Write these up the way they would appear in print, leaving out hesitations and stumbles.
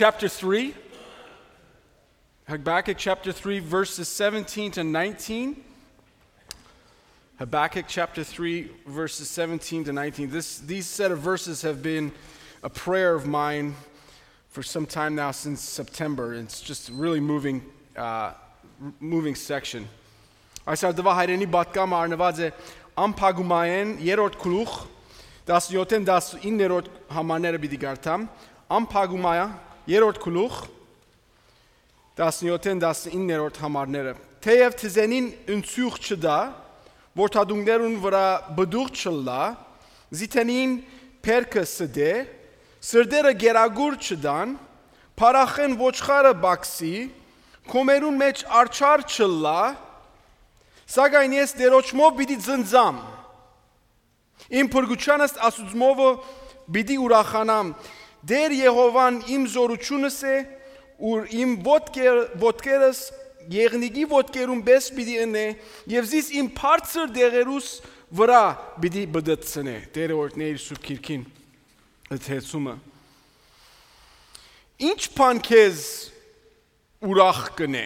Chapter 3. Habakkuk chapter 3, verses 17 to 19. Habakkuk chapter 3, verses 17 to 19. These set of verses have been a prayer of mine for some time now, since September. It's just a really moving section. Այսօր դվա հայրենի բատկամը արնված է ամփագումային երրորդ գլուխ 17-19-րդ համարները պիտի գարտամ ամփագումայա երրորդ գլուխ 17-19-րդ համարները թեև թզենին ընցյուղ չդա որդադուններուն վրա բդուղ չլա զիթենին փերքը սդե սրդերը գերագուր չդան փարախեն ոչխարը բաքսի կոմերուն մեջ արչար չլա Սակայն ես դերոճմով պիտի ձնձամ, իմ փրկությանս ասուծմովը պիտի ուրախանամ, դեր Եհովան իմ զորությունս է, ուր իմ ոտքերս եղնիկի ոտքերում պես պիտի ընե, և զիս իմ բարձր դեղերուս վրա պիտի բդծնե, Տերը օրհնի իր սուրբ քիրքին ըթեցումը։ Ինչ բան քեզ ուրախ կնե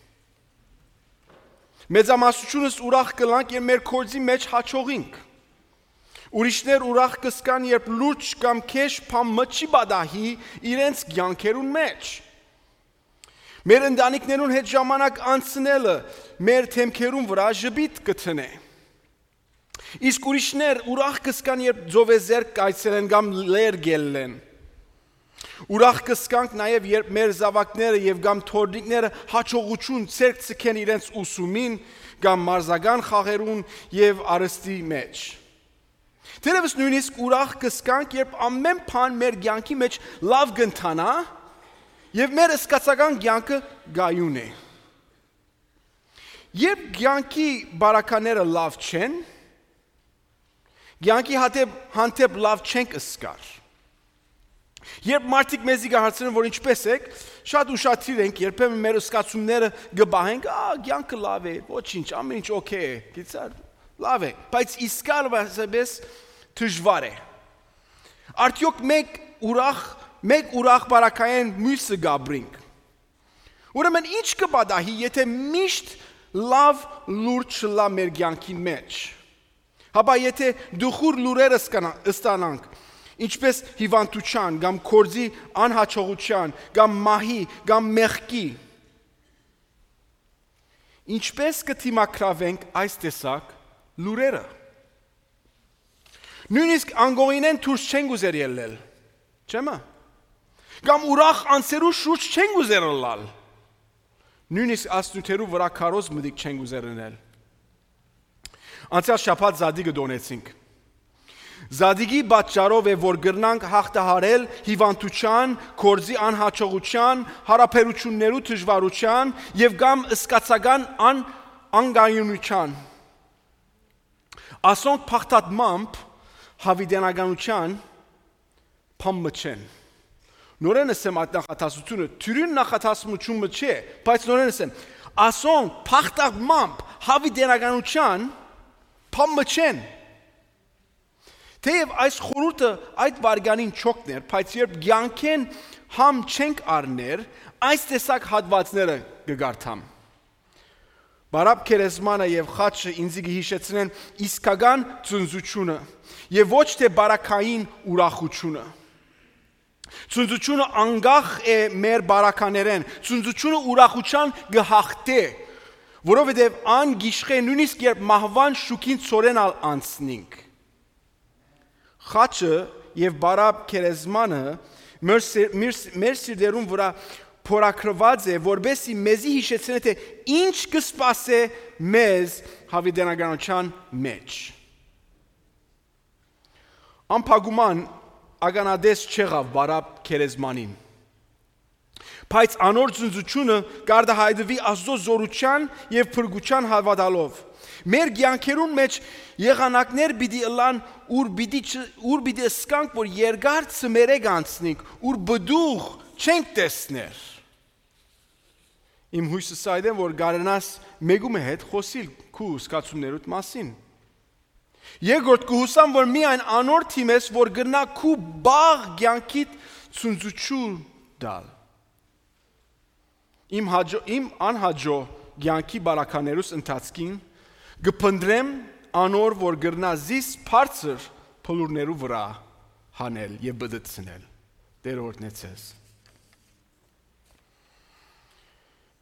Մեծամասնությունս ուրախ կլանք, երբ մեր կորձի մեջ հաճողինք։ Ուրիշներ ուրախ կսկան, երբ լուրջ կամ քեշ բան մտչի բադահի իրենց կյանքերուն մեջ։ Մեր ընտանիքներուն հետ ժամանակ անցնելը մեր թեմքերուն վրա ժպիտ կթնե։ Իսկ ուրիշներ ուրախ կսկան, երբ ձովեզերք կայցելեն կամ լեր գելեն։ Ուրախ կսկանք նաև երբ մեր զավակները եւ կամ թորնիկները հաճողություն ցերկ ցկեն իրենց ուսումին կամ մարզական խաղերուն եւ արստի մեջ։ Թերևս նույնիսկ ուրախ կսկանք, երբ ամեն բան մեր կյանքի մեջ լավ կընթանա եւ մեր սկացական կյանքը գայուն է։ Երբ կյանքի բարակաները լավ չեն, կյանքի հանդեպ լավ չենք սկար։ Երբ մարդիկ մեզի կհարցնեն, որ ինչպես եք, շատ ուշադիր ենք, երբեմն մեր սկացումները գբահենք, կյանքը լավ է, ոչինչ, ամեն ինչ օքեյ է, գիտար, լավ է, բայց իսկալվասպես դժվար է։ Արդյոք մեկ ուրախ բարակային մյուսը գաբրինք։ Ուրեմն ինչ կպատահի, եթե միշտ լավ լուր չլա մեր կյանքի մեջ։ Հապա եթե դուխուր լուրերը ստանանք, Ինչպես հիվանդության, կամ կորձի անհաճողության, կամ մահի, կամ մեղքի։ Ինչպես կդիմակրավենք այս տեսակ լուրերը։ Նույնիսկ անգողինեն դուրս չեն գուզեր ելնել, չեմա։ Կամ ուրախ անցերու շուրջ չեն գուզեր լալ։ Նույնիսկ աստուծերու վրա քարոզ մտիկ չեն գուզեր ընել։ Անցյալ շաբաթ Զադիգը դոնեցինք։ Զադիգի պատճառով է, որ գրնանք հաղթահարել հիվանդության, կորձի անհաճողության, հարաբերություններու դժվարության եւ կամ սկացական անգայունության։ Ասոնք փախտատմամբ հավիտենականության փամմչեն։ Նորեն ասեմ այդ նախատասությունը, թյուրին նախատասությունը չէ, բայց նորեն ասեմ, ասոնք փախտատմամբ հավիտենականության փամմչեն։ Թեև այս խորհուրդը այդ վարգանին չօգներ, բայց երբ կյանքեն համ չենք առներ, այս տեսակ հատվածները կգարտամ։ Բարապ քերեզմանը եւ խաչը ինձ կհիշեցնեն իսկական ծնծությունը եւ ոչ թե բարակային ուրախությունը։ Ծնծությունը անգախ է մեր բարականերեն, ծնծությունը ուրախության գհաղթե, որովհետեւ ան գիշխե նույնիսկ երբ մահվան շուկին ծորենալ անցնինք։ Խաչը եւ բարապ քերեզմանը մեր սիրտերուն վրա փորակրված է, որբեսի մեզի հիշեցնե թե ինչ կսպասե մեզ հավիտենականության մեջ։ Ամփագուման ագանադես չեղավ բարապ քերեզմանին։ Բայց անոր ծնծությունը կարտահայտվի Աստծո զորության եւ փրկության հավատալով։ Մեր կյանքերուն մեջ եղանակներ պիտի ըլան, ուր պիտի սկանք, որ երկար ծմերեկ անցնենք, ուր բդուղ չենք տեսներ։ Իմ հույսս այդ է, որ գարենաս մեգում է հետ խոսիլ քու սկացումներուտ մասին։ Երկրորդ կհուսամ, որ միայն անոր թիմես, որ գնա քու բաղ կյանքիդ ցնծություն դալ։ իմ անհաջո կյանքի բարականերուս ընթացքին գփնդրեմ անոր, որ գրնա զիս բարձր փլուրներու վրա հանել եւ բդցնել։ Տեր օրհնեցես։